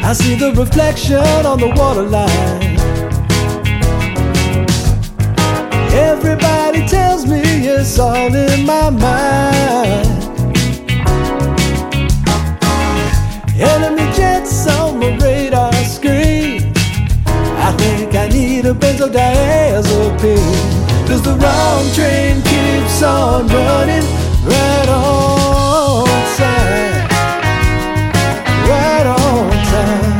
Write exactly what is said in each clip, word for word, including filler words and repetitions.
I see the reflection on the waterline. Everybody tells me it's all in my mind. Enemy jets on my radar screen. I think I need a benzodiazepine, 'cause the wrong train keeps on running right on time, right on time.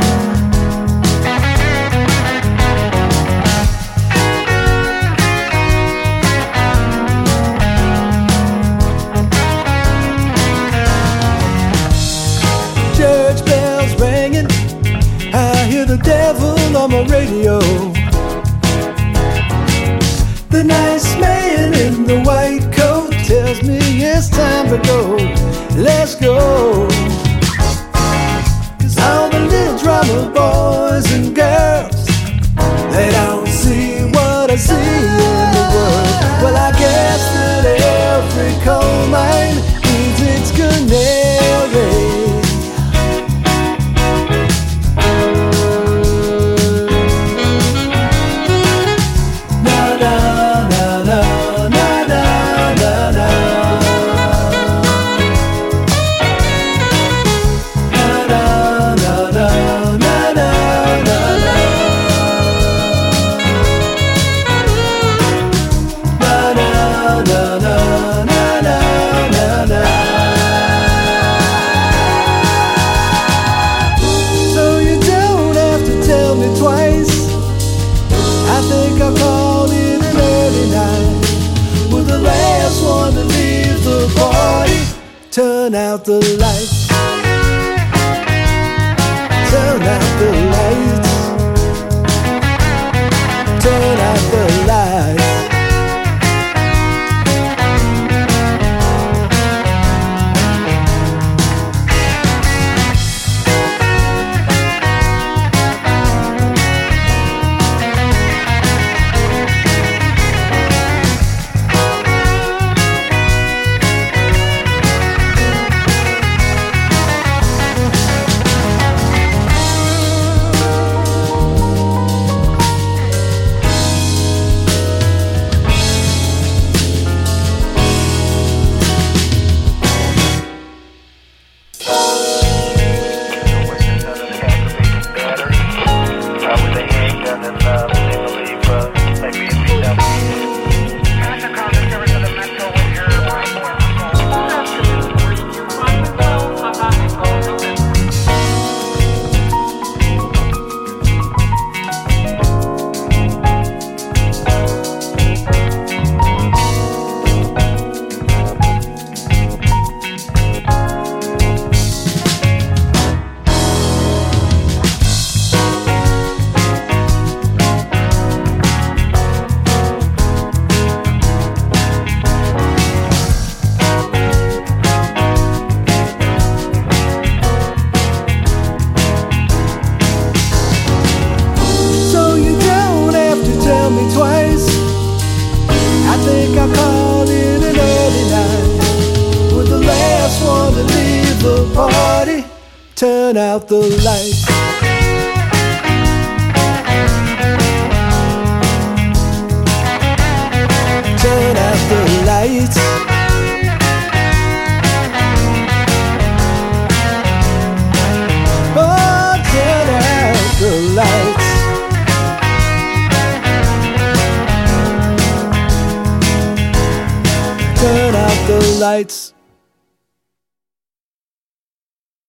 Church bells ringing, I hear the devil on my radio. The nice man in the white coat tells me it's time to go. Let's go. 'Cause all the little drama boys and girls, they don't see what I see in the world. Well, I guess that every coal mine needs its canary. Turn out the lights. Turn out the lights. Turn out the lights. Turn out the lights. Turn out the lights. Oh, turn out the lights. Turn out the lights.